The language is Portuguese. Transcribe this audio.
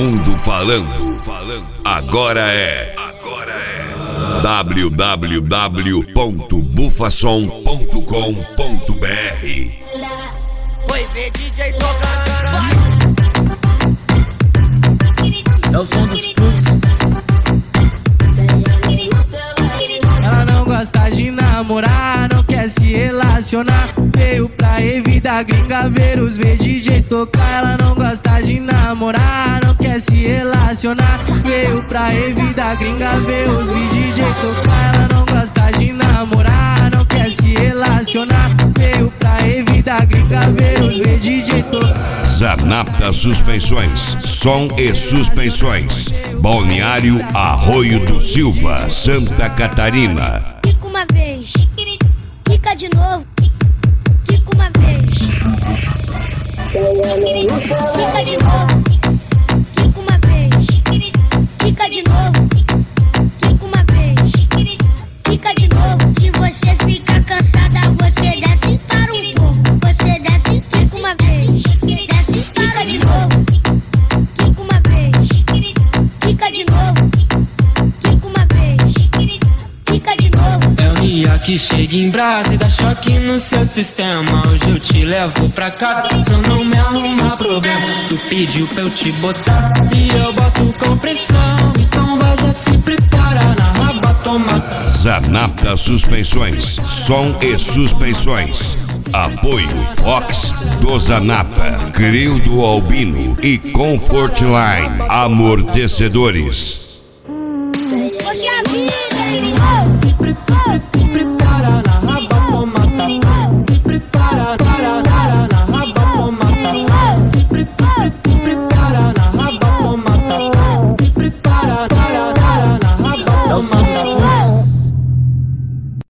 mundo falando. Agora é www.bufasom.com.br. Oi, vê DJ tocando. É o som dos fluxos. Ela não gosta de namorar, não quer se relacionar. Veio pra evita gringa ver os VDJs tocar. Ela não gosta de namorar, não quer se relacionar. Veio pra evita gringa ver os VDJs tocar. Ela não gosta de namorar, não quer se relacionar. Veio pra evita gringa ver os VDJs tocar. Zanapta Suspensões, som e suspensões. Balneário Arroio do Silva, Santa Catarina. Quica uma vez, quica de novo, quica uma vez. Quica de novo, quica uma vez. Quica de novo, quica uma vez. Quica de novo. Se você ficar cansada, você desce para um pouco. Você desce, quica uma vez. Desce para de novo, quica uma vez. Quica de novo, quica uma vez. Quica de novo. É o Nia que chega em brasa e dá choque no seu sistema. Hoje eu te levo pra casa, se eu não me arrumar problema. Tu pediu pra eu te botar e eu boto com pressão. Então vai já se prepara na raba, toma. Zanapta Suspensões, som e suspensões. Apoio Fox do Zanapta, Crio do Albino e Comfortline Amortecedores. Hoje a vida,